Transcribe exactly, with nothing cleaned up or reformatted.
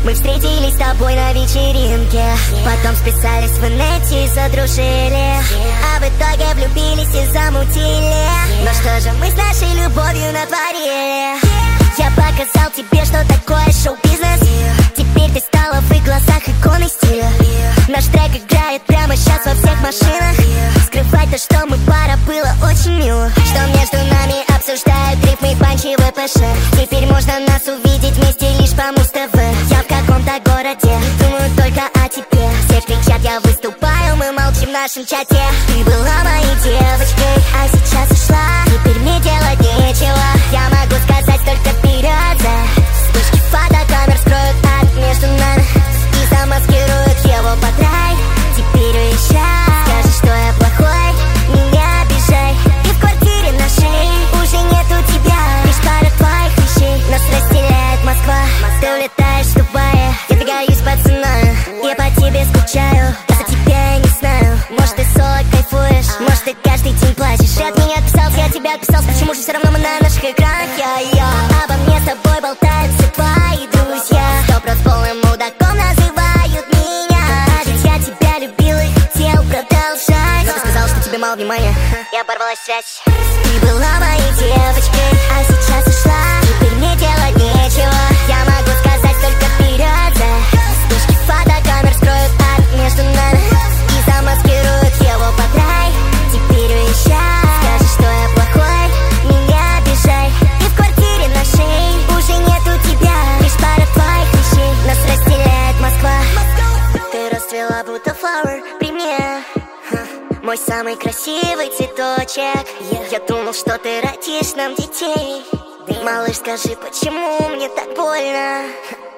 Мы встретились с тобой на вечеринке, потом списались в инете и задружили, а в итоге влюбились и замутили. Но что же мы с нашей любовью натворили? Я показал тебе, что такое шоу-бизнес. Теперь ты стала в их глазах иконой стиля. Наш трек играет прямо сейчас во всех машинах. Скрывать то, что мы пара, было очень мило. Что между нами обсуждают рифмы, панчи, ВПШ. Теперь можно нас увидеть вместе лишь по Муз-ТВ. Я в каком-то городе, думаю только о тебе. Все кричат, я выступаю, мы молчим в нашем чате. Ты была моей девочкой, а сейчас ушла. Теперь мне делать нечего. Я могу сказать только вперед, да. Вспышки фотокамер скроют ад между нами и замаскируют его под рай. Теперь уезжай, скажи, что я плохой, меня обижай. И в квартире нашей уже нету тебя, лишь пара твоих вещей. Нас разделяет Москва, ты улетаешь в Дубае. Я двигаюсь по ценою, я по тебе скучаю. За тебя я не знаю, может ты соло кайфуешь, может ты каждый день плачешь. Ты от меня отписался, я от тебя отписался. Почему же все равно мы на наших экранах? Я-я, обо мне с тобой болтают все твои друзья. Стопрос полным мудаком называют меня. А ведь я тебя любил и хотел продолжать. Но ты сказал, что тебе мало внимания. Я оборвала связь. Ты была моей девочкой, а сейчас ушла. Теперь мне делать нечего. Я могу сказать только вперед, да. Вспышки фотокамер скроют ад между нами и замаскируют его под рай. Теперь уезжай, скажи, что я плохой, меня обижай. И в квартире нашей уже нету тебя, лишь пара твоих вещей. Нас разделяет Москва. Ты расцвела будто flower при мне, мой самый красивый цветочек. Я думал, что ты родишь нам детей. Малыш, скажи, почему мне так больно?